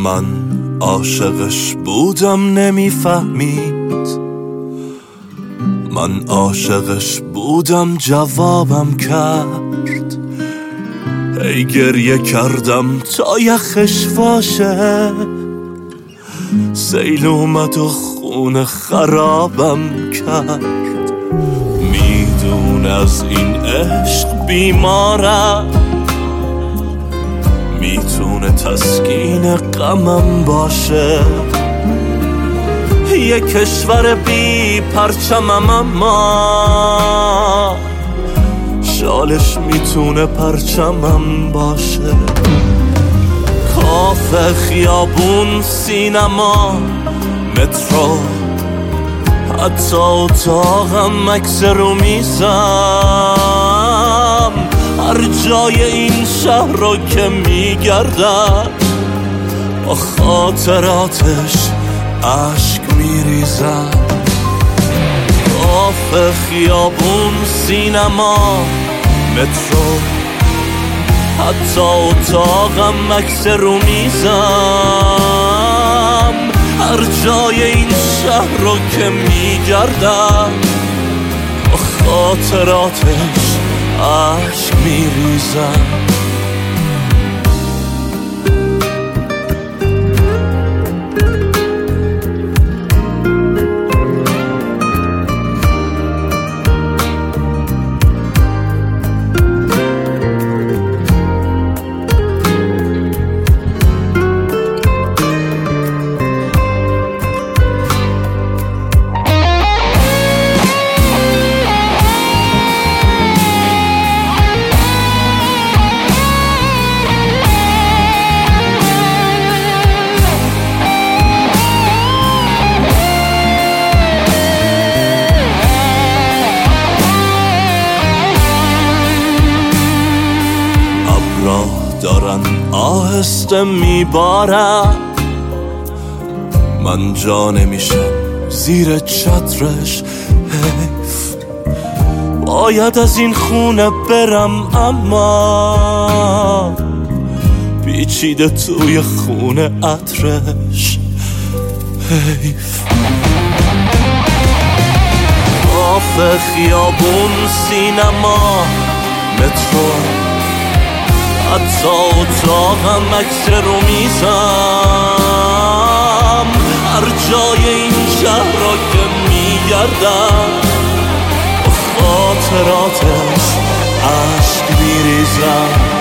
من عاشقش بودم نمیفهمید، من عاشقش بودم جوابم کرد. ای گریه کردم تا یخش واشه، سیل اومد و خونه خرابم کرد. میدون از این عشق بیمارم، میتونه تسکین غمم باشه. یه کشور بی پرچمم اما شالش میتونه پرچمم باشه. کافه، خیابون، سینما، مترو، حتی اتاقم، عکس رو میزم. هر جای این شهر رو که میگردم با خاطراتش عشق میریزم. کافه، خیابون، سینما، مترو، حتی اتاقم، عکس رو میزم. هر جای این شهر رو که میگردم با خاطراتش عشق میریزم. دارن آهسته میبارم، من جا نمیشم زیر چترش. حیف، باید از این خونه برم اما پیچیده توی خونه عطرش. حیف. کافه، خیابون، سینما، مترو، حتی اتاقم، عکس رو میزم. هر جای این شهر را که میگردم با خاطراتش عشق میریزم.